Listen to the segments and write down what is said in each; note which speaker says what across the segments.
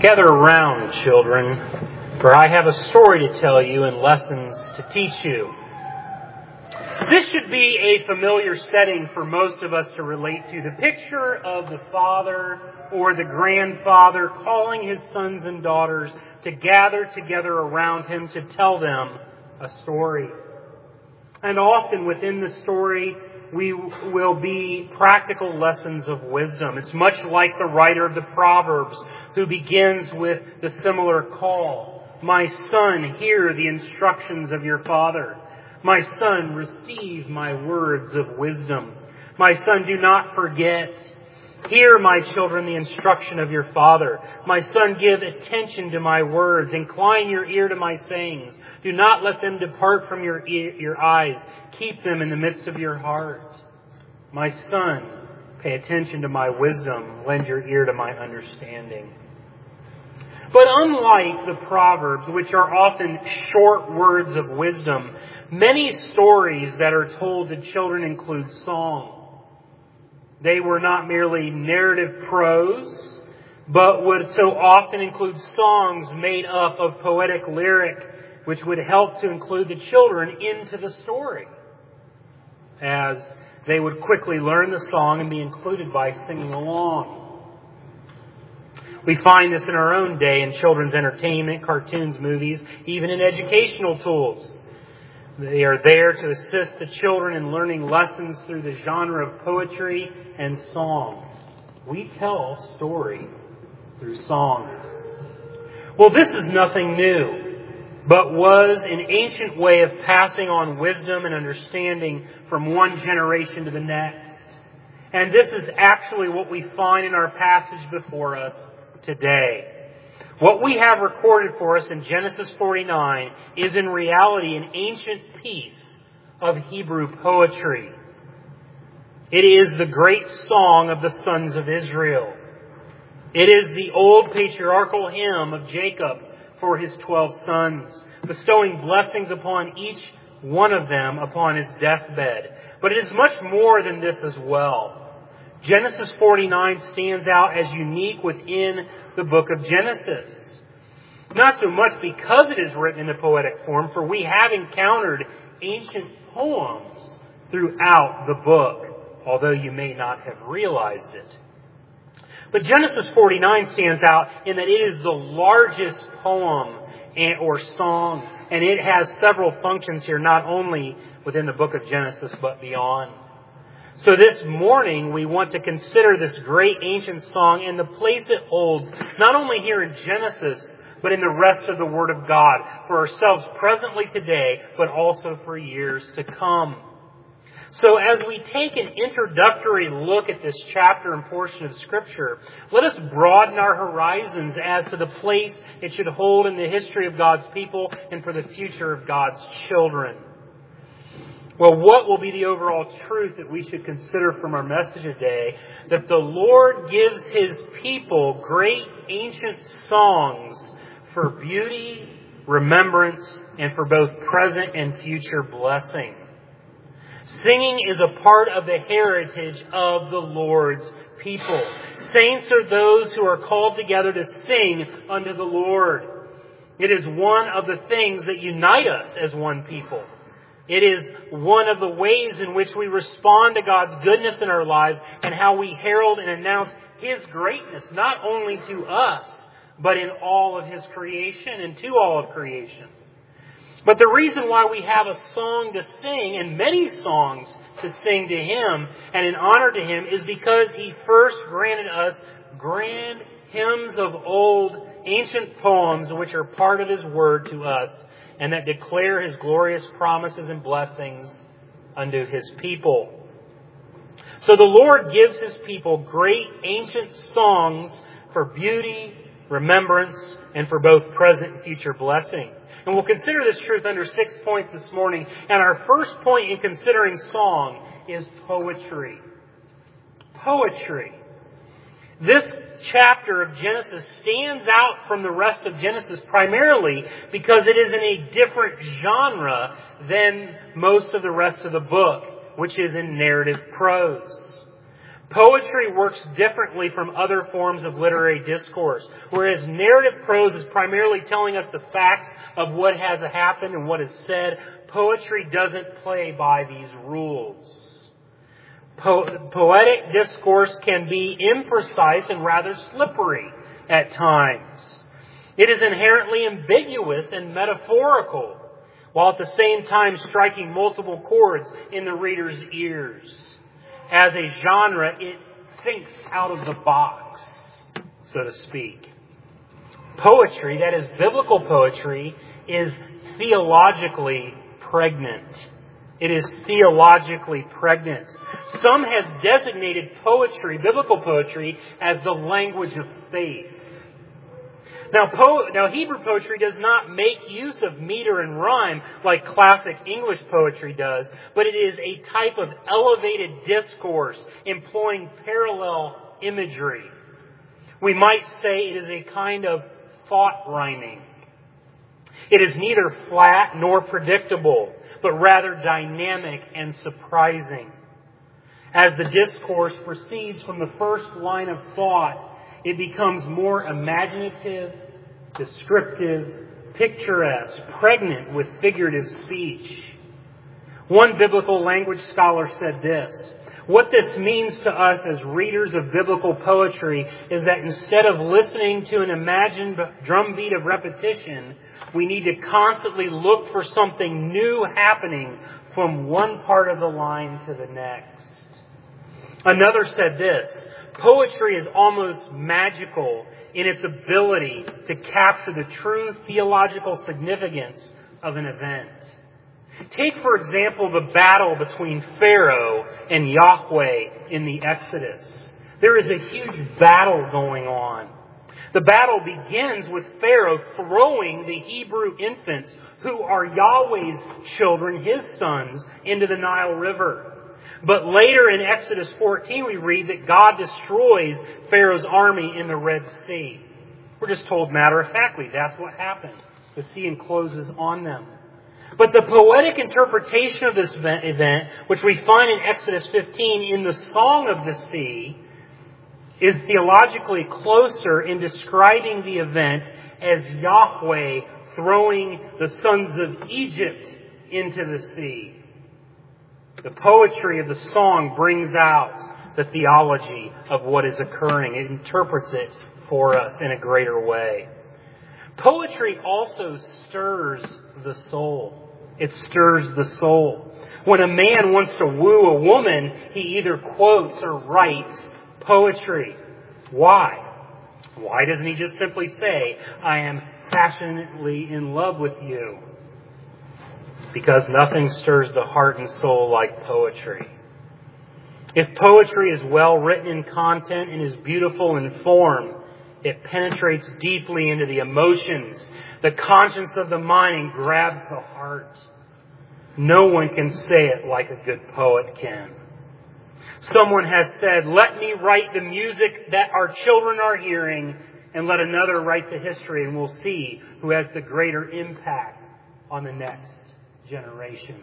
Speaker 1: Gather around, children, for I have a story to tell you and lessons to teach you. This should be a familiar setting for most of us to relate to. The picture of the father or the grandfather calling his sons and daughters to gather together around him to tell them a story. And often within the story, we will be practical lessons of wisdom. It's much like the writer of the Proverbs who begins with the similar call. My son, hear the instructions of your father. My son, receive my words of wisdom. My son, do not forget. Hear, my children, the instruction of your father. My son, give attention to my words. Incline your ear to my sayings. Do not let them depart from your eyes. Keep them in the midst of your heart. My son, pay attention to my wisdom. Lend your ear to my understanding. But unlike the Proverbs, which are often short words of wisdom, many stories that are told to children include song. They were not merely narrative prose, but would so often include songs made up of poetic lyric, which would help to include the children into the story, as they would quickly learn the song and be included by singing along. We find this in our own day in children's entertainment, cartoons, movies, even in educational tools. They are there to assist the children in learning lessons through the genre of poetry and song. We tell story through song. Well, this is nothing new, but was an ancient way of passing on wisdom and understanding from one generation to the next. And this is actually what we find in our passage before us today. What we have recorded for us in Genesis 49 is in reality an ancient piece of Hebrew poetry. It is the great song of the sons of Israel. It is the old patriarchal hymn of Jacob for his 12 sons, bestowing blessings upon each one of them upon his deathbed. But it is much more than this as well. Genesis 49 stands out as unique within the book of Genesis. Not so much because it is written in the poetic form, for we have encountered ancient poems throughout the book, although you may not have realized it. But Genesis 49 stands out in that it is the largest poem or song, and it has several functions here, not only within the book of Genesis, but beyond. So this morning, we want to consider this great ancient song and the place it holds, not only here in Genesis, but in the rest of the Word of God, for ourselves presently today, but also for years to come. So as we take an introductory look at this chapter and portion of Scripture, let us broaden our horizons as to the place it should hold in the history of God's people and for the future of God's children. Well, what will be the overall truth that we should consider from our message today? That the Lord gives His people great ancient songs for beauty, remembrance, and for both present and future blessing. Singing is a part of the heritage of the Lord's people. Saints are those who are called together to sing unto the Lord. It is one of the things that unite us as one people. It is one of the ways in which we respond to God's goodness in our lives and how we herald and announce His greatness, not only to us, but in all of His creation and to all of creation. But the reason why we have a song to sing and many songs to sing to Him and in honor to Him is because He first granted us grand hymns of old ancient poems which are part of His Word to us, and that declare His glorious promises and blessings unto His people. So the Lord gives His people great ancient songs for beauty, remembrance, and for both present and future blessing. And we'll consider this truth under 6 points this morning. And our first point in considering song is poetry. Poetry. This chapter of Genesis stands out from the rest of Genesis primarily because it is in a different genre than most of the rest of the book, which is in narrative prose. Poetry works differently from other forms of literary discourse. Whereas narrative prose is primarily telling us the facts of what has happened and what is said, poetry doesn't play by these rules. Poetic discourse can be imprecise and rather slippery at times. It is inherently ambiguous and metaphorical, while at the same time striking multiple chords in the reader's ears. As a genre, it thinks out of the box, so to speak. Poetry, that is biblical poetry, is theologically pregnant. It is theologically pregnant. Some has designated poetry, biblical poetry, as the language of faith. Now, Hebrew poetry does not make use of meter and rhyme like classic English poetry does, but it is a type of elevated discourse employing parallel imagery. We might say it is a kind of thought rhyming. It is neither flat nor predictable, but rather dynamic and surprising. As the discourse proceeds from the first line of thought, it becomes more imaginative, descriptive, picturesque, pregnant with figurative speech. One biblical language scholar said this: "What this means to us as readers of biblical poetry is that instead of listening to an imagined drumbeat of repetition, we need to constantly look for something new happening from one part of the line to the next." Another said this: "Poetry is almost magical in its ability to capture the true theological significance of an event." Take, for example, the battle between Pharaoh and Yahweh in the Exodus. There is a huge battle going on. The battle begins with Pharaoh throwing the Hebrew infants, who are Yahweh's children, his sons, into the Nile River. But later in Exodus 14, we read that God destroys Pharaoh's army in the Red Sea. We're just told matter-of-factly that's what happened. The sea encloses on them. But the poetic interpretation of this event, which we find in Exodus 15 in the Song of the Sea, is theologically closer in describing the event as Yahweh throwing the sons of Egypt into the sea. The poetry of the song brings out the theology of what is occurring. It interprets it for us in a greater way. Poetry also stirs the soul. It stirs the soul. When a man wants to woo a woman, he either quotes or writes poetry. Why? Why doesn't he just simply say, "I am passionately in love with you"? Because nothing stirs the heart and soul like poetry. If poetry is well written in content and is beautiful in form, it penetrates deeply into the emotions, the conscience of the mind, and grabs the heart. No one can say it like a good poet can. Someone has said, "Let me write the music that our children are hearing, and let another write the history, and we'll see who has the greater impact on the next generation."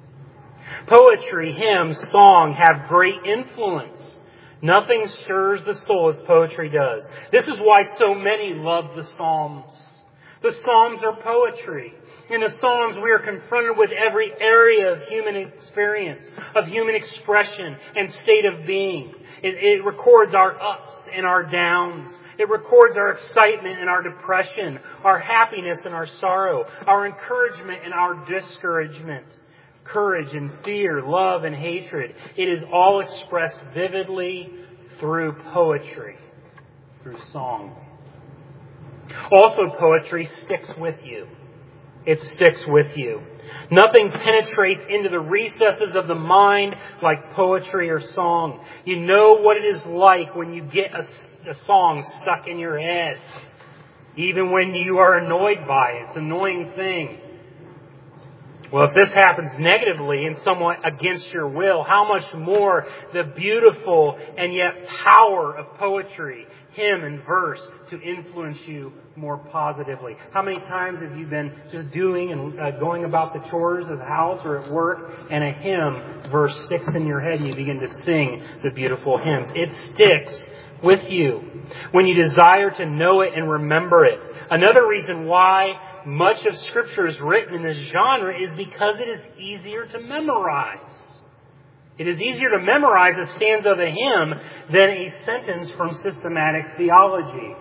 Speaker 1: Poetry, hymn, song have great influence. Nothing stirs the soul as poetry does. This is why so many love the Psalms. The Psalms are poetry. In the Psalms, we are confronted with every area of human experience, of human expression and state of being. It records our ups and our downs. It records our excitement and our depression, our happiness and our sorrow, our encouragement and our discouragement, courage and fear, love and hatred. It is all expressed vividly through poetry, through song. Also, poetry sticks with you. It sticks with you. Nothing penetrates into the recesses of the mind like poetry or song. You know what it is like when you get a song stuck in your head. Even when you are annoyed by it. It's an annoying thing. Well, if this happens negatively and somewhat against your will, how much more the beautiful and yet power of poetry, hymn and verse to influence you more positively. How many times have you been just doing and going about the chores of the house or at work, and a hymn verse sticks in your head and you begin to sing the beautiful hymns? It sticks with you when you desire to know it and remember it. Another reason why much of Scripture is written in this genre is because it is easier to memorize. It is easier to memorize a stanza of a hymn than a sentence from systematic theology.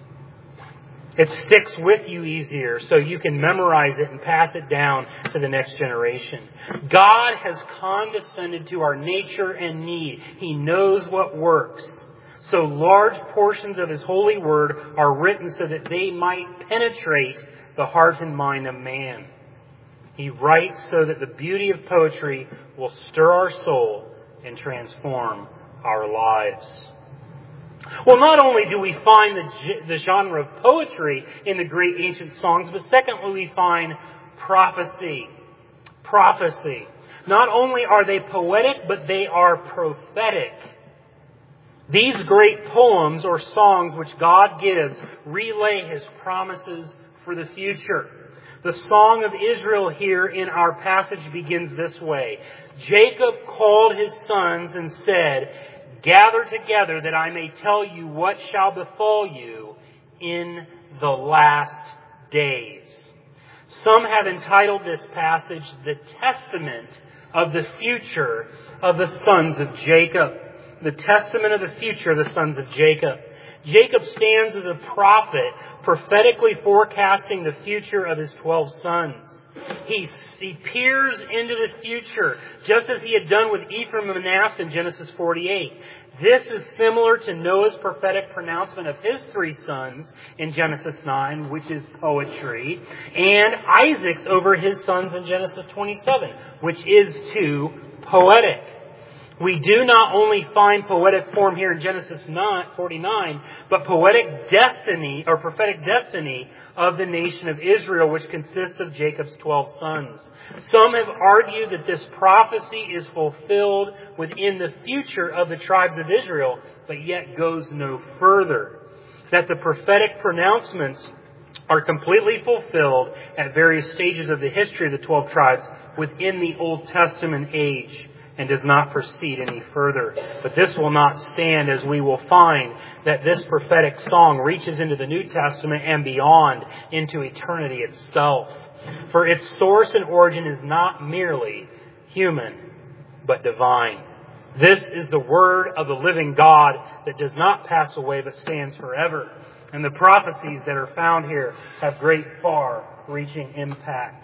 Speaker 1: It sticks with you easier, so you can memorize it and pass it down to the next generation. God has condescended to our nature and need. He knows what works. So large portions of His holy word are written so that they might penetrate the heart and mind of man. He writes so that the beauty of poetry will stir our soul and transform our lives. Well, not only do we find the genre of poetry in the great ancient songs, but secondly we find prophecy. Prophecy. Not only are they poetic, but they are prophetic. These great poems or songs which God gives relay His promises for the future. The song of Israel here in our passage begins this way. Jacob called his sons and said, "Gather together that I may tell you what shall befall you in the last days." Some have entitled this passage, "The Testament of the Future of the Sons of Jacob." The testament of the future of the sons of Jacob. Jacob stands as a prophet, prophetically forecasting the future of his 12 sons. He peers into the future, just as he had done with Ephraim and Manasseh in Genesis 48. This is similar to Noah's prophetic pronouncement of his 3 sons in Genesis 9, which is poetry, and Isaac's over his sons in Genesis 27, which is too poetic. We do not only find poetic form here in Genesis 49, but poetic destiny or prophetic destiny of the nation of Israel, which consists of Jacob's 12 sons. Some have argued that this prophecy is fulfilled within the future of the tribes of Israel, but yet goes no further. That the prophetic pronouncements are completely fulfilled at various stages of the history of the 12 tribes within the Old Testament age, and does not proceed any further. But this will not stand, as we will find that this prophetic song reaches into the New Testament and beyond, into eternity itself. For its source and origin is not merely human, but divine. This is the word of the living God that does not pass away, but stands forever. And the prophecies that are found here have great, far-reaching impact.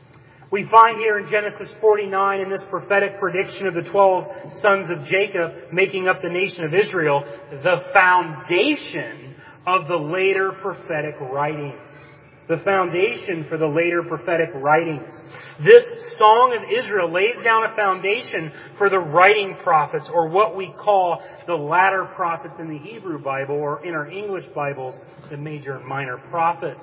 Speaker 1: We find here in Genesis 49, in this prophetic prediction of the 12 sons of Jacob making up the nation of Israel, the foundation of the later prophetic writings. The foundation for the later prophetic writings. This song of Israel lays down a foundation for the writing prophets, or what we call the latter prophets in the Hebrew Bible, or in our English Bibles, the major and minor prophets.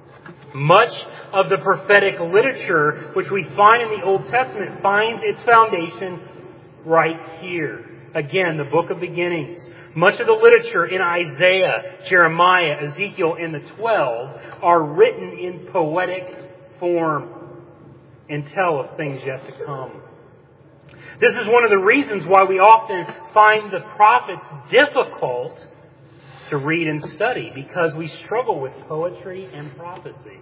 Speaker 1: Much of the prophetic literature which we find in the Old Testament finds its foundation right here. Again, the book of beginnings. Much of the literature in Isaiah, Jeremiah, Ezekiel, and the 12 are written in poetic form and tell of things yet to come. This is one of the reasons why we often find the prophets difficult to read and study, because we struggle with poetry and prophecy.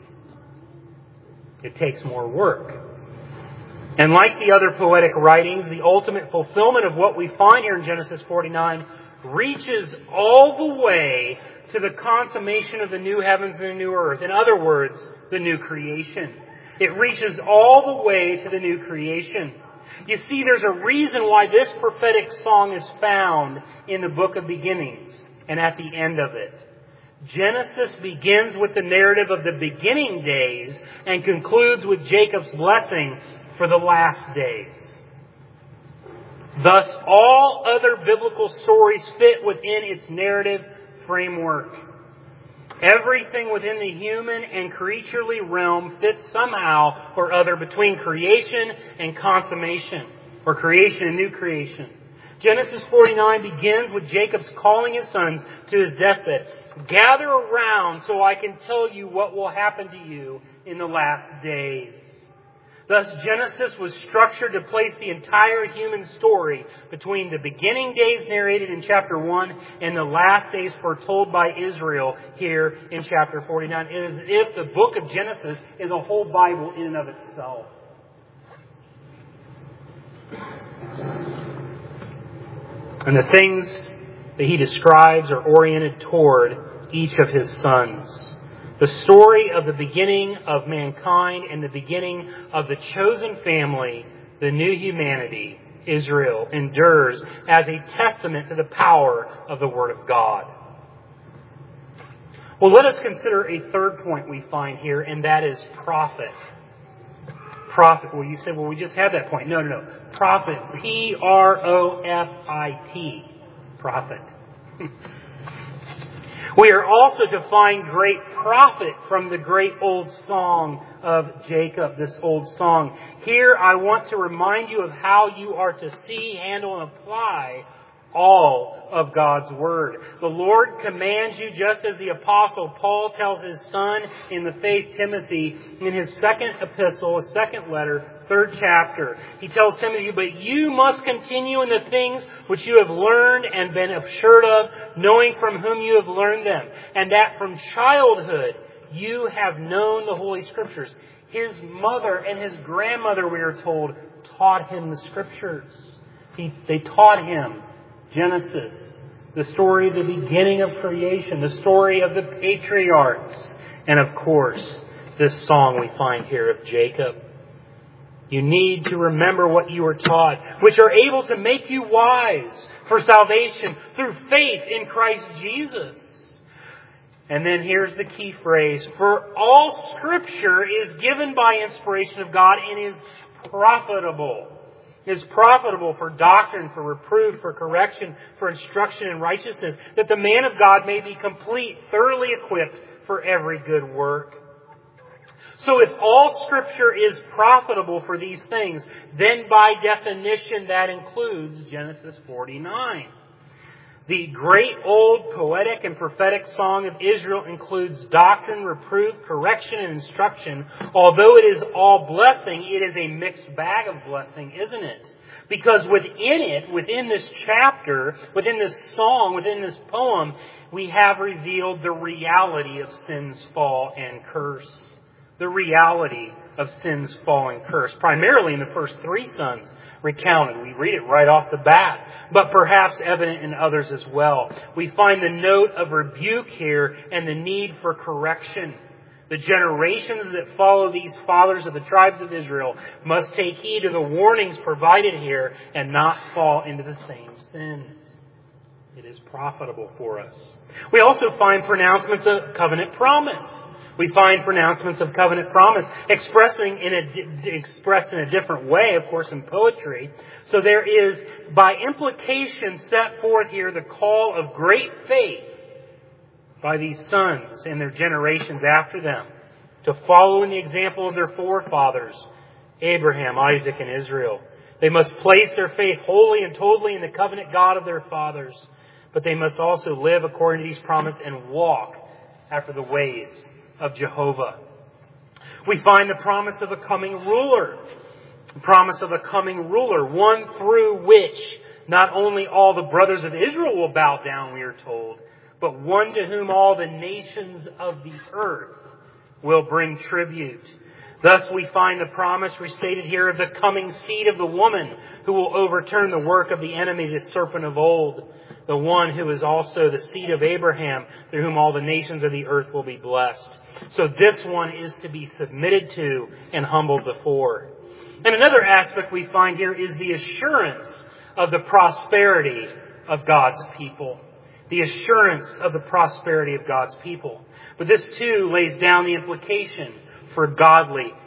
Speaker 1: It takes more work. And like the other poetic writings, the ultimate fulfillment of what we find here in Genesis 49 reaches all the way to the consummation of the new heavens and the new earth. In other words, the new creation. It reaches all the way to the new creation. You see, there's a reason why this prophetic song is found in the book of beginnings and at the end of it. Genesis begins with the narrative of the beginning days and concludes with Jacob's blessing for the last days. Thus, all other biblical stories fit within its narrative framework. Everything within the human and creaturely realm fits somehow or other between creation and consummation, or creation and new creation. Genesis 49 begins with Jacob's calling his sons to his deathbed. Gather around so I can tell you what will happen to you in the last days. Thus, Genesis was structured to place the entire human story between the beginning days narrated in chapter 1 and the last days foretold by Israel here in chapter 49. It is as if the book of Genesis is a whole Bible in and of itself. And the things that he describes are oriented toward each of his sons. The story of the beginning of mankind and the beginning of the chosen family, the new humanity, Israel, endures as a testament to the power of the Word of God. Well, let us consider a third point we find here, and that is prophet. Prophet. Well, you said, well, we just had that point. No. Prophet. P-R-O-F-I-T. Prophet. We are also to find great profit from the great old song of Jacob, this old song. Here I want to remind you of how you are to see, handle, and apply all of God's Word. The Lord commands you, just as the Apostle Paul tells his son in the faith, Timothy, in his second epistle, his second letter, 3rd chapter. He tells Timothy, but you must continue in the things which you have learned and been assured of, knowing from whom you have learned them, and that from childhood you have known the Holy Scriptures. His mother and his grandmother, we are told, taught him the Scriptures. They taught him Genesis, the story of the beginning of creation, the story of the patriarchs, and of course, this song we find here of Jacob. You need to remember what you were taught, which are able to make you wise for salvation through faith in Christ Jesus. And then here's the key phrase, for all Scripture is given by inspiration of God and is profitable. Is profitable for doctrine, for reproof, for correction, for instruction in righteousness, that the man of God may be complete, thoroughly equipped for every good work. So if all Scripture is profitable for these things, then by definition that includes Genesis 49. The great old poetic and prophetic song of Israel includes doctrine, reproof, correction, and instruction. Although it is all blessing, it is a mixed bag of blessing, isn't it? Because within this chapter, within this song, within this poem, we have revealed the reality of sin's fall and curse. The reality of sin's fall and curse, primarily in the first 3 sons recounted. We read it right off the bat, but perhaps evident in others as well. We find the note of rebuke here and the need for correction. The generations that follow these fathers of the tribes of Israel must take heed to the warnings provided here and not fall into the same sins. It is profitable for us. We also find pronouncements of covenant promise. We find pronouncements of covenant promise expressed in a different way, of course, in poetry. So there is, by implication, set forth here the call of great faith by these sons and their generations after them to follow in the example of their forefathers, Abraham, Isaac, and Israel. They must place their faith wholly and totally in the covenant God of their fathers, but they must also live according to these promises and walk after the ways of Jehovah. We find the promise of a coming ruler. The promise of a coming ruler, one through which not only all the brothers of Israel will bow down, we are told, but one to whom all the nations of the earth will bring tribute. Thus we find the promise restated here of the coming seed of the woman who will overturn the work of the enemy, the serpent of old, the one who is also the seed of Abraham, through whom all the nations of the earth will be blessed. So this one is to be submitted to and humbled before. And another aspect we find here is the assurance of the prosperity of God's people. The assurance of the prosperity of God's people. But this too lays down the implication for godly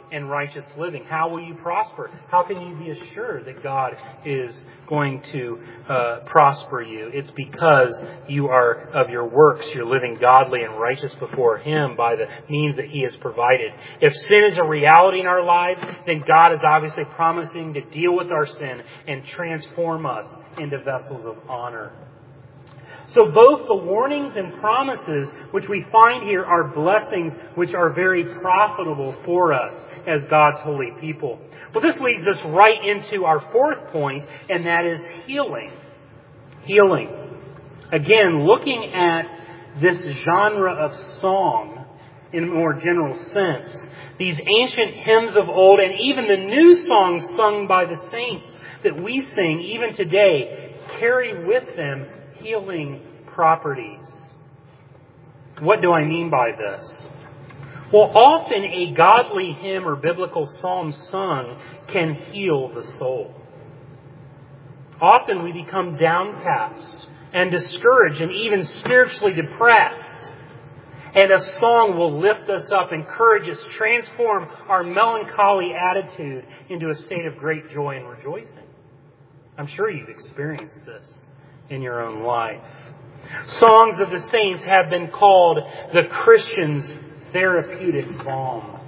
Speaker 1: and righteous living? How will you prosper? How can you be assured that God is going to prosper you? It's because you are of your works. You're living godly and righteous before Him by the means that He has provided. If sin is a reality in our lives, then God is obviously promising to deal with our sin and transform us into vessels of honor. So both the warnings and promises which we find here are blessings which are very profitable for us as God's holy people. Well, this leads us right into our fourth point, and that is healing. Healing. Again, looking at this genre of song in a more general sense, these ancient hymns of old and even the new songs sung by the saints that we sing even today carry with them healing properties. What do I mean by this? Well, often a godly hymn or biblical psalm sung can heal the soul. Often we become downcast and discouraged and even spiritually depressed. And a song will lift us up, encourage us, transform our melancholy attitude into a state of great joy and rejoicing. I'm sure you've experienced this in your own life. Songs of the saints have been called the Christian's therapeutic balm.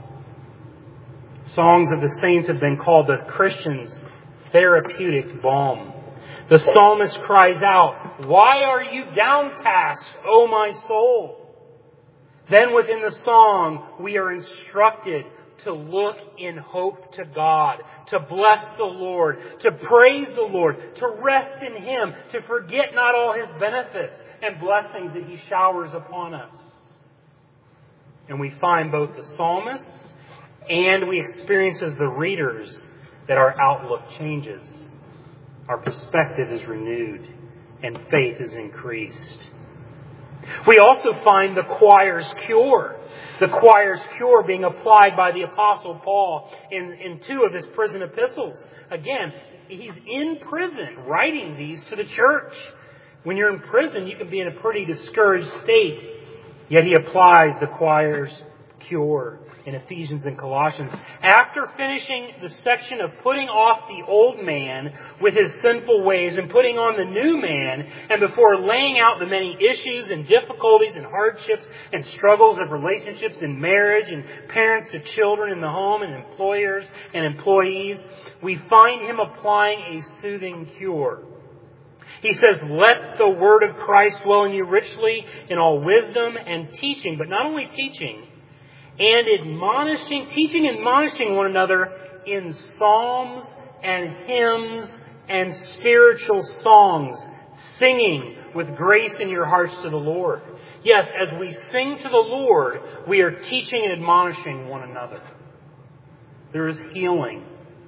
Speaker 1: Songs of the saints have been called the Christian's therapeutic balm. The psalmist cries out, "Why are you downcast, O my soul?" Then within the song, we are instructed to look in hope to God, to bless the Lord, to praise the Lord, to rest in Him, to forget not all His benefits and blessings that He showers upon us. And we find both the psalmists and we experience as the readers that our outlook changes. Our perspective is renewed and faith is increased. We also find the choir's cure. The choir's cure being applied by the Apostle Paul in two of his prison epistles. Again, he's in prison writing these to the church. When you're in prison, you can be in a pretty discouraged state. Yet he applies the choir's cure in Ephesians and Colossians. After finishing the section of putting off the old man with his sinful ways and putting on the new man, and before laying out the many issues and difficulties and hardships and struggles of relationships in marriage and parents to children in the home and employers and employees, we find him applying a soothing cure. He says, "Let the word of Christ dwell in you richly in all wisdom and teaching," but not only teaching, and teaching and admonishing one another in psalms and hymns and spiritual songs, singing with grace in your hearts to the Lord. Yes, as we sing to the Lord, we are teaching and admonishing one another. There is healing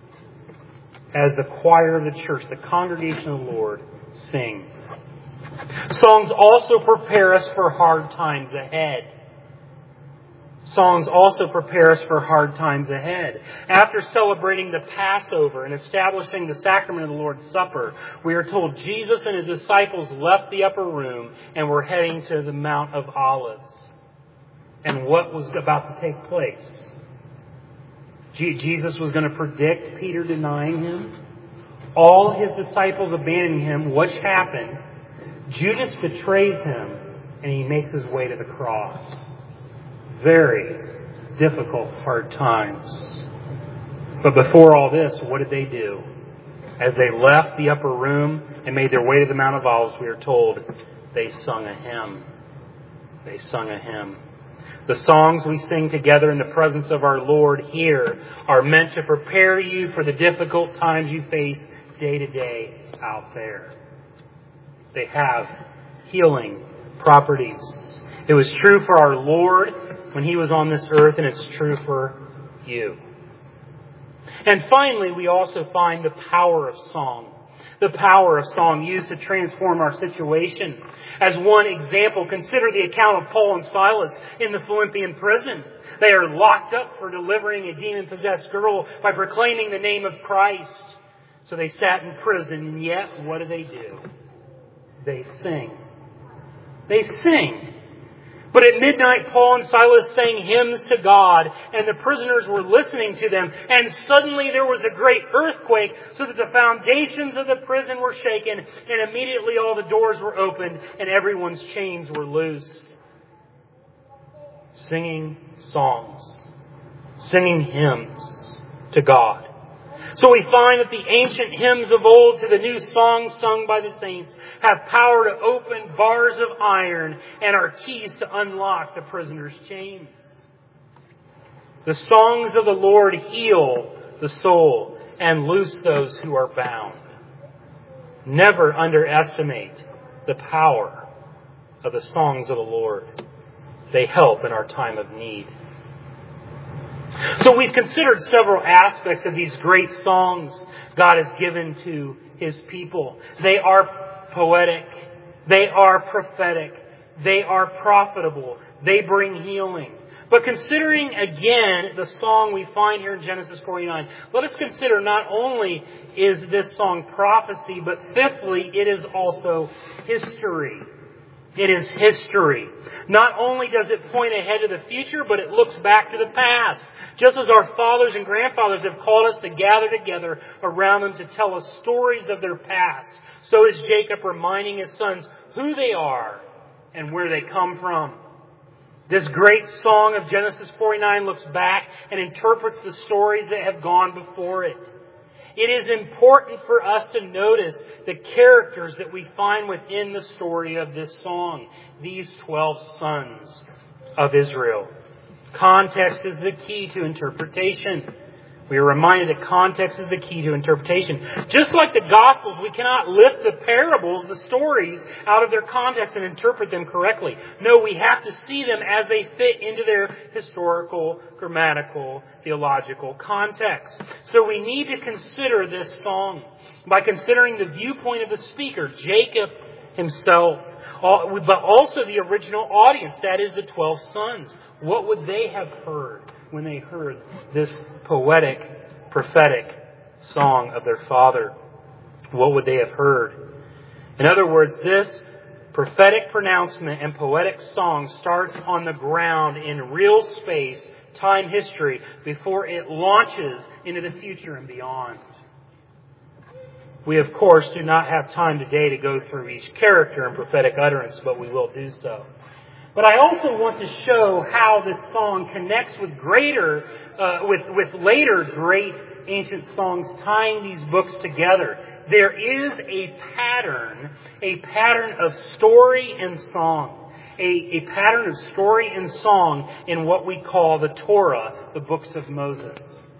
Speaker 1: as the choir of the church, the congregation of the Lord, sing. Songs also prepare us for hard times ahead. Songs also prepare us for hard times ahead. After celebrating the Passover and establishing the sacrament of the Lord's Supper, we are told Jesus and His disciples left the upper room and were heading to the Mount of Olives. And what was about to take place? Jesus was going to predict Peter denying Him. All His disciples abandoning Him. What happened? Judas betrays Him and he makes his way to the cross. Very difficult, hard times. But before all this, what did they do? As they left the upper room and made their way to the Mount of Olives, we are told they sung a hymn. They sung a hymn. The songs we sing together in the presence of our Lord here are meant to prepare you for the difficult times you face day to day out there. They have healing properties. It was true for our Lord when He was on this earth, and it's true for you. And finally, we also find the power of song. The power of song used to transform our situation. As one example, consider the account of Paul and Silas in the Philippian prison. They are locked up for delivering a demon-possessed girl by proclaiming the name of Christ. So they sat in prison, and yet, what do? They sing. They sing. But at midnight, Paul and Silas sang hymns to God, and the prisoners were listening to them. And suddenly there was a great earthquake, so that the foundations of the prison were shaken, and immediately all the doors were opened, and everyone's chains were loosed. Singing songs, singing hymns to God. So we find that the ancient hymns of old to the new songs sung by the saints have power to open bars of iron and are keys to unlock the prisoner's chains. The songs of the Lord heal the soul and loose those who are bound. Never underestimate the power of the songs of the Lord. They help in our time of need. So we've considered several aspects of these great songs God has given to His people. They are poetic. They are prophetic. They are profitable. They bring healing. But considering again the song we find here in Genesis 49, let us consider not only is this song prophecy, but fifthly, it is also history. It is history. Not only does it point ahead to the future, but it looks back to the past. Just as our fathers and grandfathers have called us to gather together around them to tell us stories of their past, so is Jacob reminding his sons who they are and where they come from. This great song of Genesis 49 looks back and interprets the stories that have gone before it. It is important for us to notice the characters that we find within the story of this song. These 12 sons of Israel. Context is the key to interpretation. We are reminded that context is the key to interpretation. Just like the Gospels, we cannot lift the parables, the stories, out of their context and interpret them correctly. No, we have to see them as they fit into their historical, grammatical, theological context. So we need to consider this song by considering the viewpoint of the speaker, Jacob himself, but also the original audience, that is the 12 sons. What would they have heard when they heard this poetic, prophetic song of their father? What would they have heard? In other words, this prophetic pronouncement and poetic song starts on the ground in real space, time, history, before it launches into the future and beyond. We, of course, do not have time today to go through each character and prophetic utterance, but we will do so. But I also want to show how this song connects with later great ancient songs, tying these books together. There is a pattern of story and song, a pattern of story and song in what we call the Torah, the books of Moses.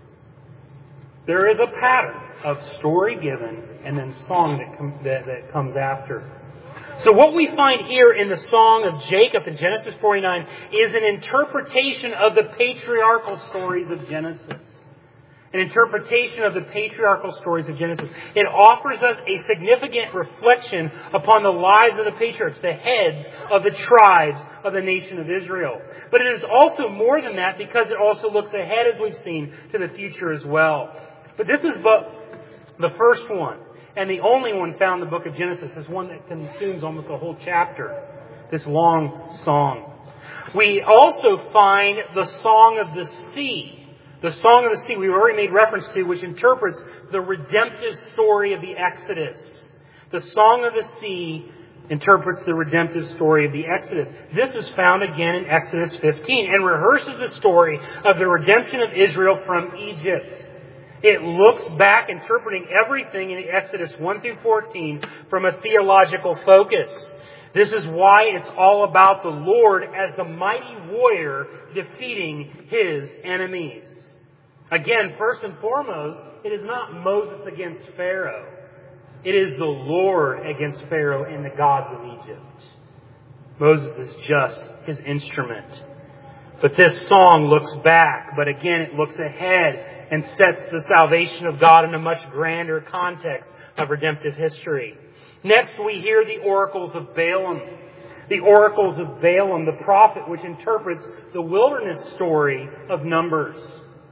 Speaker 1: There is a pattern of story given and then song that comes after. So what we find here in the Song of Jacob in Genesis 49 is an interpretation of the patriarchal stories of Genesis. An interpretation of the patriarchal stories of Genesis. It offers us a significant reflection upon the lives of the patriarchs, the heads of the tribes of the nation of Israel. But it is also more than that because it also looks ahead, as we've seen, to the future as well. But this is but the first one. And the only one found in the book of Genesis is one that consumes almost a whole chapter. This long song. We also find the Song of the Sea. The Song of the Sea we've already made reference to, which interprets the redemptive story of the Exodus. The Song of the Sea interprets the redemptive story of the Exodus. This is found again in Exodus 15 and rehearses the story of the redemption of Israel from Egypt. It looks back, interpreting everything in Exodus 1 through 14 from a theological focus. This is why it's all about the Lord as the mighty warrior defeating His enemies. Again, first and foremost, it is not Moses against Pharaoh. It is the Lord against Pharaoh and the gods of Egypt. Moses is just his instrument. But this song looks back, but again it looks ahead and sets the salvation of God in a much grander context of redemptive history. Next we hear the oracles of Balaam. The oracles of Balaam, the prophet, which interprets the wilderness story of Numbers.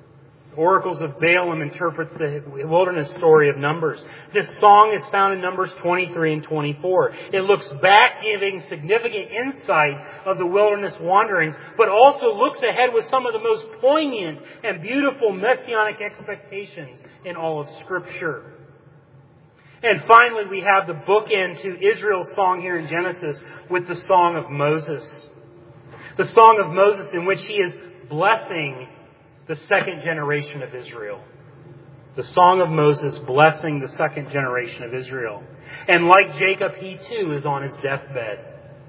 Speaker 1: Oracles of Balaam interprets the wilderness story of Numbers. This song is found in Numbers 23 and 24. It looks back, giving significant insight of the wilderness wanderings, but also looks ahead with some of the most poignant and beautiful messianic expectations in all of Scripture. And finally, we have the bookend to Israel's song here in Genesis with the Song of Moses. The Song of Moses in which he is blessing the second generation of Israel. The Song of Moses blessing the second generation of Israel. And like Jacob, he too is on his deathbed.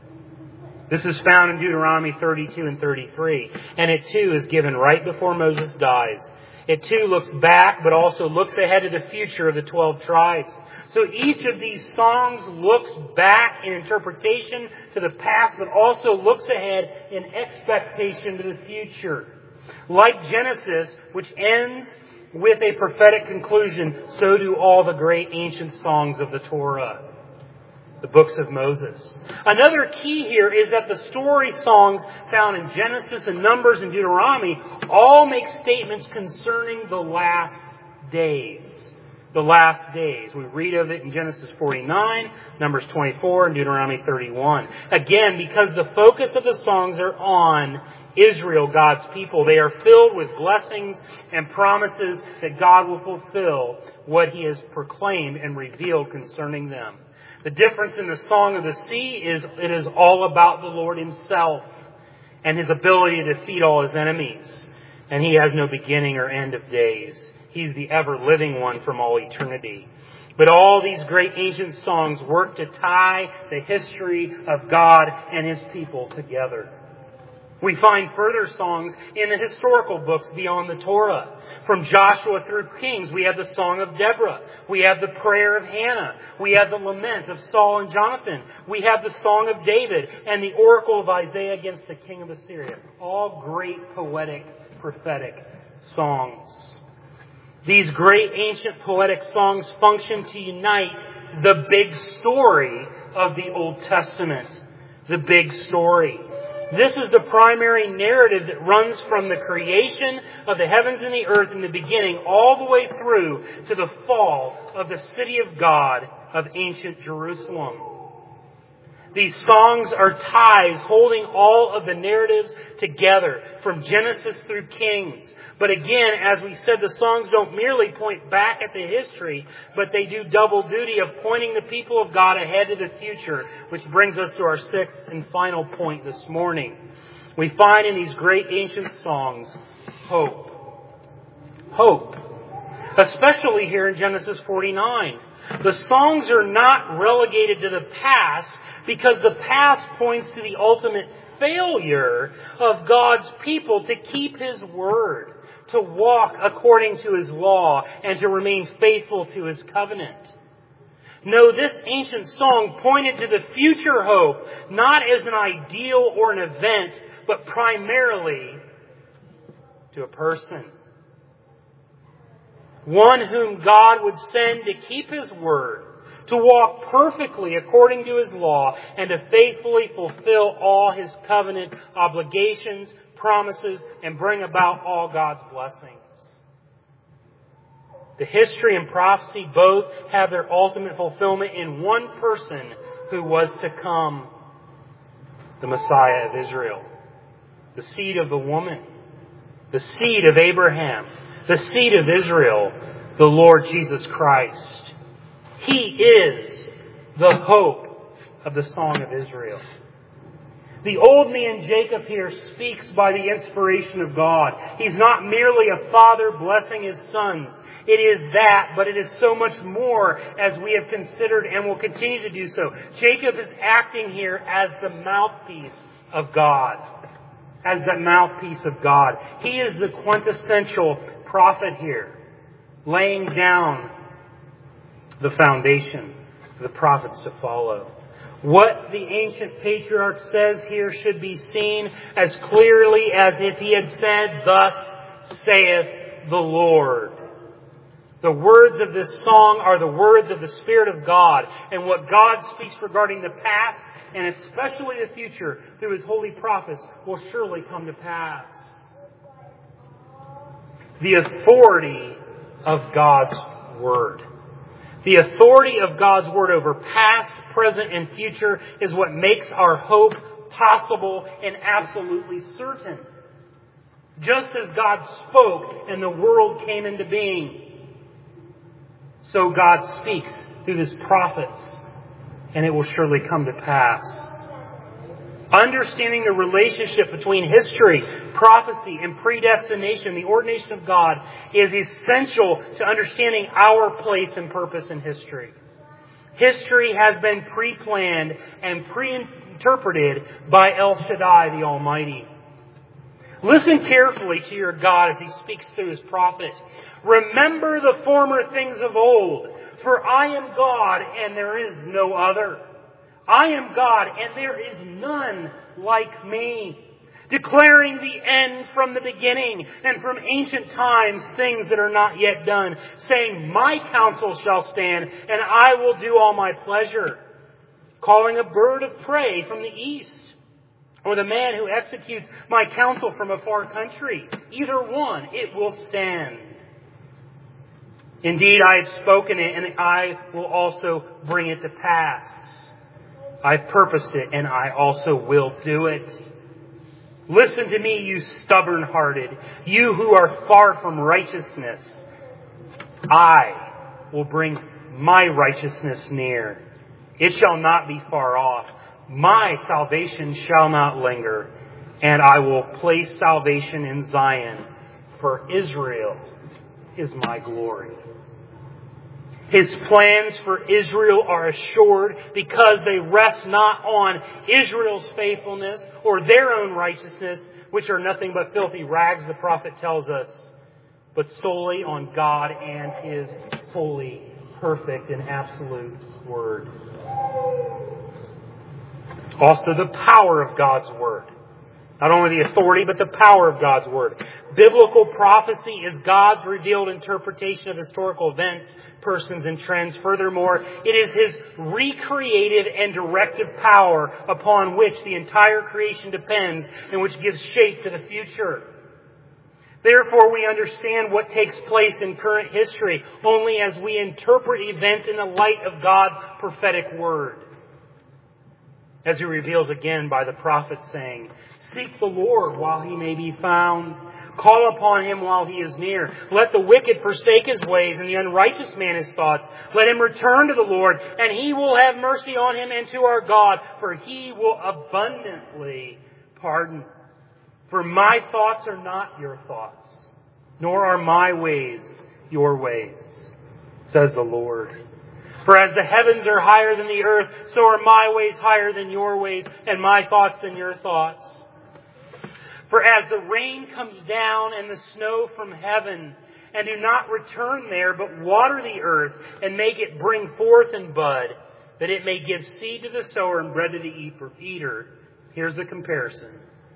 Speaker 1: This is found in Deuteronomy 32 and 33. And it too is given right before Moses dies. It too looks back, but also looks ahead to the future of the 12 tribes. So each of these songs looks back in interpretation to the past, but also looks ahead in expectation to the future. Like Genesis, which ends with a prophetic conclusion, so do all the great ancient songs of the Torah, the books of Moses. Another key here is that the story songs found in Genesis and Numbers and Deuteronomy all make statements concerning the last days. The last days. We read of it in Genesis 49, Numbers 24, and Deuteronomy 31. Again, because the focus of the songs are on Israel, God's people. They are filled with blessings and promises that God will fulfill what He has proclaimed and revealed concerning them. The difference in the Song of the Sea is it is all about the Lord Himself and His ability to defeat all His enemies. And He has no beginning or end of days. He's the ever-living one from all eternity. But all these great ancient songs work to tie the history of God and His people together. We find further songs in the historical books beyond the Torah. From Joshua through Kings, we have the Song of Deborah. We have the prayer of Hannah. We have the lament of Saul and Jonathan. We have the Song of David and the oracle of Isaiah against the king of Assyria. All great poetic, prophetic songs. These great ancient poetic songs function to unite the big story of the Old Testament. The big story. This is the primary narrative that runs from the creation of the heavens and the earth in the beginning all the way through to the fall of the city of God of ancient Jerusalem. These songs are ties holding all of the narratives together from Genesis through Kings. But again, as we said, the songs don't merely point back at the history, but they do double duty of pointing the people of God ahead to the future, which brings us to our sixth and final point this morning. We find in these great ancient songs hope. Hope. Especially here in Genesis 49. The songs are not relegated to the past because the past points to the ultimate failure of God's people to keep His word, to walk according to His law, and to remain faithful to His covenant. No, this ancient song pointed to the future hope, not as an ideal or an event, but primarily to a person. One whom God would send to keep His word, to walk perfectly according to His law, and to faithfully fulfill all His covenant obligations, promises, and bring about all God's blessings. The history and prophecy both have their ultimate fulfillment in one person who was to come, the Messiah of Israel, the seed of the woman, the seed of Abraham, the seed of Israel, the Lord Jesus Christ. He is the hope of the Song of Israel. The old man Jacob here speaks by the inspiration of God. He's not merely a father blessing his sons. It is that, but it is so much more as we have considered and will continue to do so. Jacob is acting here as the mouthpiece of God. As the mouthpiece of God. He is the quintessential prophet here, laying down the foundation for the prophets to follow. What the ancient patriarch says here should be seen as clearly as if he had said, "Thus saith the Lord." The words of this song are the words of the Spirit of God, and what God speaks regarding the past and especially the future through His holy prophets will surely come to pass. The authority of God's Word. The authority of God's Word over past, present, and future is what makes our hope possible and absolutely certain. Just as God spoke and the world came into being, so God speaks through His prophets, and it will surely come to pass. Understanding the relationship between history, prophecy, and predestination, the ordination of God, is essential to understanding our place and purpose in history. History has been pre-planned and pre-interpreted by El Shaddai, the Almighty. Listen carefully to your God as He speaks through His prophet. Remember the former things of old, for I am God and there is no other. I am God and there is none like me, declaring the end from the beginning and from ancient times things that are not yet done, saying, my counsel shall stand and I will do all my pleasure, calling a bird of prey from the east, or the man who executes my counsel from a far country. Either one, it will stand. Indeed, I have spoken it, and I will also bring it to pass. I've purposed it, and I also will do it. Listen to me, you stubborn-hearted, you who are far from righteousness. I will bring my righteousness near. It shall not be far off. My salvation shall not linger, and I will place salvation in Zion, for Israel is my glory. His plans for Israel are assured because they rest not on Israel's faithfulness or their own righteousness, which are nothing but filthy rags, the prophet tells us, but solely on God and His holy, perfect, and absolute Word. Also, the power of God's Word. Not only the authority, but the power of God's Word. Biblical prophecy is God's revealed interpretation of historical events, persons, and trends. Furthermore, it is His recreative and directive power upon which the entire creation depends and which gives shape to the future. Therefore, we understand what takes place in current history only as we interpret events in the light of God's prophetic Word. As He reveals again by the prophet saying, seek the Lord while He may be found. Call upon Him while He is near. Let the wicked forsake his ways and the unrighteous man his thoughts. Let him return to the Lord, and He will have mercy on him and to our God, for He will abundantly pardon. For my thoughts are not your thoughts, nor are my ways your ways, says the Lord. For as the heavens are higher than the earth, so are my ways higher than your ways, and my thoughts than your thoughts. For as the rain comes down and the snow from heaven, and do not return there, but water the earth, and make it bring forth and bud, that it may give seed to the sower and bread to the eater. Here's the comparison.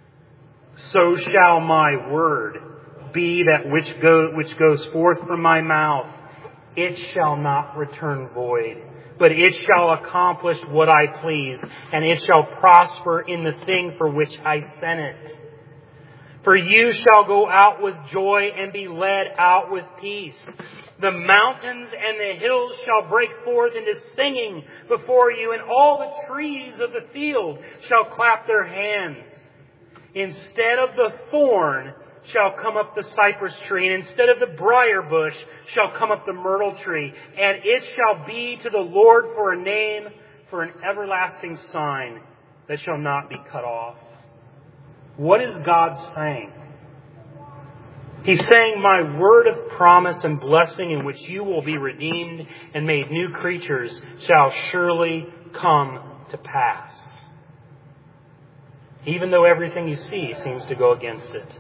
Speaker 1: So shall my word be that which goes forth from my mouth. It shall not return void, but it shall accomplish what I please, and it shall prosper in the thing for which I sent it. For you shall go out with joy and be led out with peace. The mountains and the hills shall break forth into singing before you, and all the trees of the field shall clap their hands. Instead of the thorn shall come up the cypress tree, and instead of the briar bush shall come up the myrtle tree. And it shall be to the Lord for a name, for an everlasting sign that shall not be cut off. What is God saying? He's saying, my word of promise and blessing in which you will be redeemed and made new creatures shall surely come to pass. Even though everything you see seems to go against it.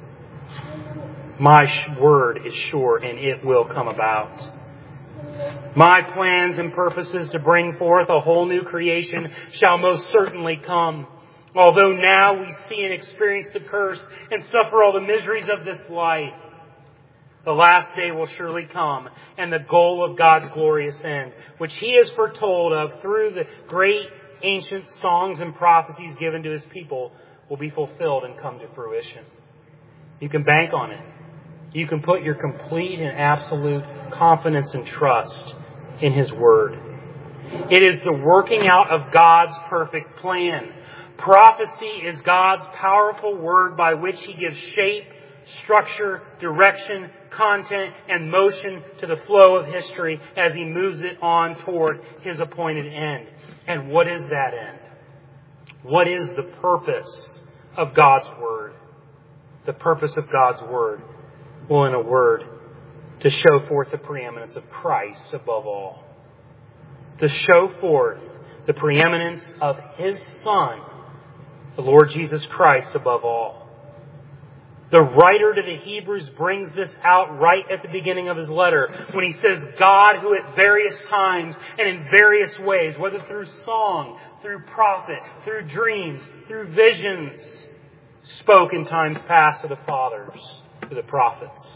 Speaker 1: My word is sure and it will come about. My plans and purposes to bring forth a whole new creation shall most certainly come. Although now we see and experience the curse and suffer all the miseries of this life, the last day will surely come, and the goal of God's glorious end, which He has foretold of through the great ancient songs and prophecies given to His people, will be fulfilled and come to fruition. You can bank on it. You can put your complete and absolute confidence and trust in His Word. It is the working out of God's perfect plan. Prophecy is God's powerful Word by which He gives shape, structure, direction, content, and motion to the flow of history as He moves it on toward His appointed end. And what is that end? What is the purpose of God's Word? The purpose of God's Word, well, in a word, to show forth the preeminence of Christ above all. To show forth the preeminence of His Son, the Lord Jesus Christ above all. The writer to the Hebrews brings this out right at the beginning of his letter when he says, God who at various times and in various ways, whether through song, through prophet, through dreams, through visions, spoke in times past to the fathers, to the prophets,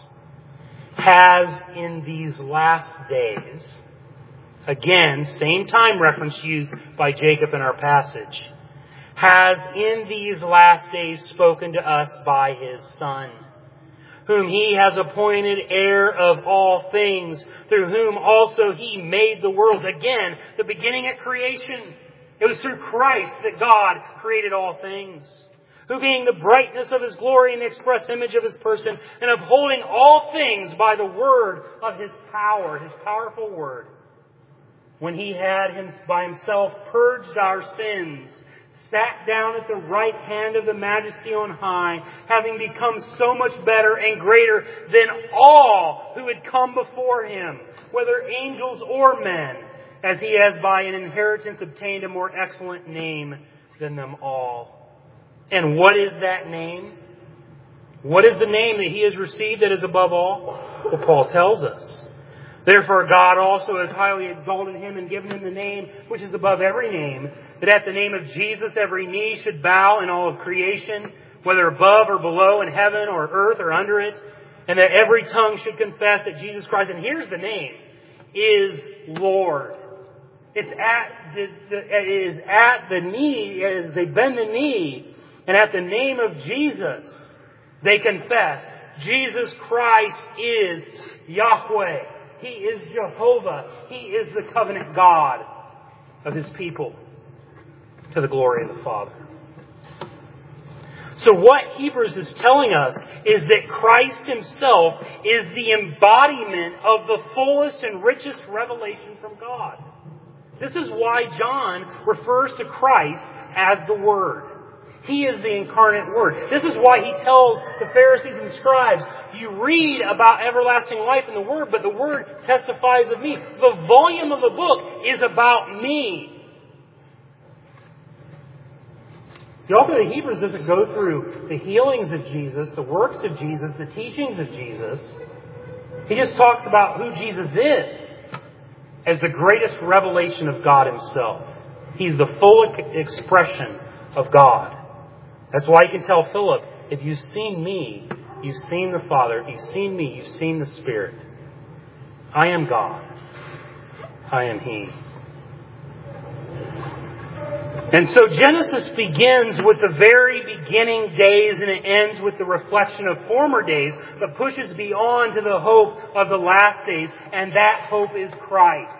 Speaker 1: has in these last days, again, same time reference used by Jacob in our passage, has in these last days spoken to us by His Son, whom He has appointed heir of all things, through whom also He made the world. Again, the beginning at creation. It was through Christ that God created all things, who being the brightness of His glory and the express image of His person, and upholding all things by the word of His power, His powerful word, when He had by Himself purged our sins, sat down at the right hand of the Majesty on high, having become so much better and greater than all who had come before Him, whether angels or men, as He has by an inheritance obtained a more excellent name than them all. And what is that name? What is the name that He has received that is above all? Well, Paul tells us. Therefore God also has highly exalted Him and given Him the name which is above every name, that at the name of Jesus every knee should bow in all of creation, whether above or below, in heaven or earth or under it, and that every tongue should confess that Jesus Christ, and here's the name, is Lord. It is at the knee, as they bend the knee, and at the name of Jesus, they confess, Jesus Christ is Yahweh. He is Jehovah. He is the covenant God of His people, to the glory of the Father. So what Hebrews is telling us is that Christ Himself is the embodiment of the fullest and richest revelation from God. This is why John refers to Christ as the Word. He is the incarnate Word. This is why he tells the Pharisees and scribes, you read about everlasting life in the Word, but the Word testifies of me. The volume of the book is about me. The author of the Hebrews doesn't go through the healings of Jesus, the works of Jesus, the teachings of Jesus. He just talks about who Jesus is as the greatest revelation of God Himself. He's the full expression of God. That's why you can tell Philip, if you've seen me, you've seen the Father. If you've seen me, you've seen the Spirit. I am God. I am He. And so Genesis begins with the very beginning days and it ends with the reflection of former days, but pushes beyond to the hope of the last days, and that hope is Christ.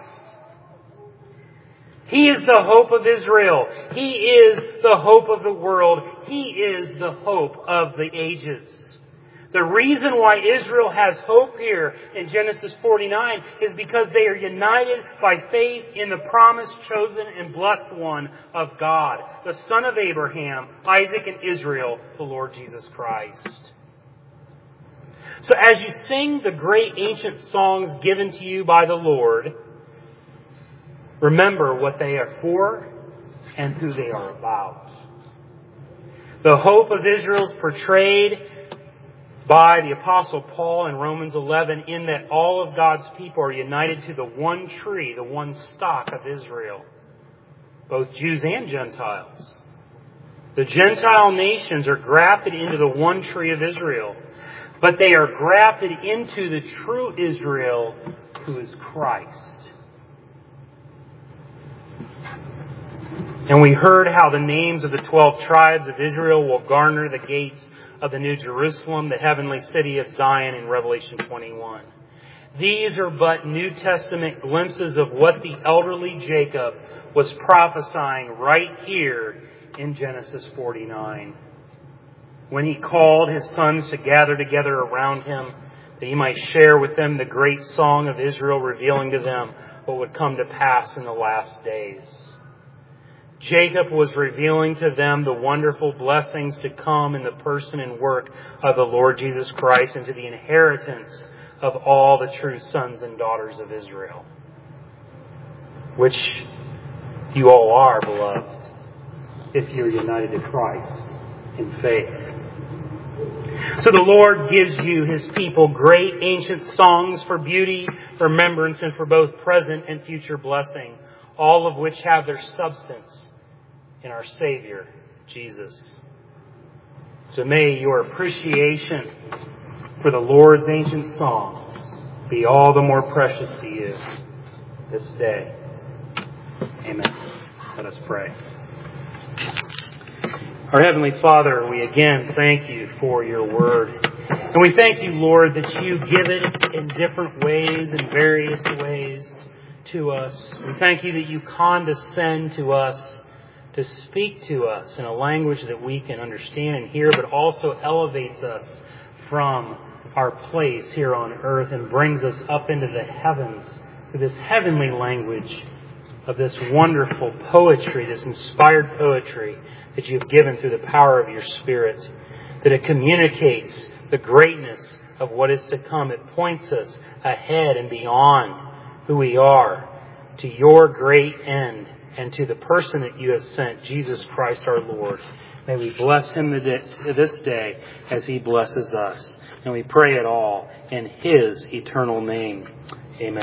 Speaker 1: He is the hope of Israel. He is the hope of the world. He is the hope of the ages. The reason why Israel has hope here in Genesis 49 is because they are united by faith in the promised, chosen, and blessed one of God, the Son of Abraham, Isaac, and Israel, the Lord Jesus Christ. So as you sing the great ancient songs given to you by the Lord, remember what they are for and who they are about. The hope of Israel is portrayed by the Apostle Paul in Romans 11 in that all of God's people are united to the one tree, the one stock of Israel, both Jews and Gentiles. The Gentile nations are grafted into the one tree of Israel, but they are grafted into the true Israel, who is Christ. And we heard how the names of the 12 tribes of Israel will garner the gates of the New Jerusalem, the heavenly city of Zion in Revelation 21. These are but New Testament glimpses of what the elderly Jacob was prophesying right here in Genesis 49. When he called his sons to gather together around him, that he might share with them the great song of Israel, revealing to them what would come to pass in the last days. Jacob was revealing to them the wonderful blessings to come in the person and work of the Lord Jesus Christ and to the inheritance of all the true sons and daughters of Israel, which you all are, beloved, if you're united to Christ in faith. So the Lord gives you, His people, great ancient songs for beauty, remembrance, and for both present and future blessing, all of which have their substance in our Savior, Jesus. So may your appreciation for the Lord's ancient songs be all the more precious to you this day. Amen. Let us pray. Our Heavenly Father, we again thank you for your word. And we thank you, Lord, that you give it in different ways, in various ways to us. We thank you that you condescend to us to speak to us in a language that we can understand and hear, but also elevates us from our place here on earth and brings us up into the heavens to this heavenly language of this wonderful poetry, this inspired poetry that you've given through the power of your Spirit, that it communicates the greatness of what is to come. It points us ahead and beyond who we are to your great end and to the person that you have sent, Jesus Christ our Lord. May we bless Him this day as He blesses us. And we pray it all in His eternal name. Amen.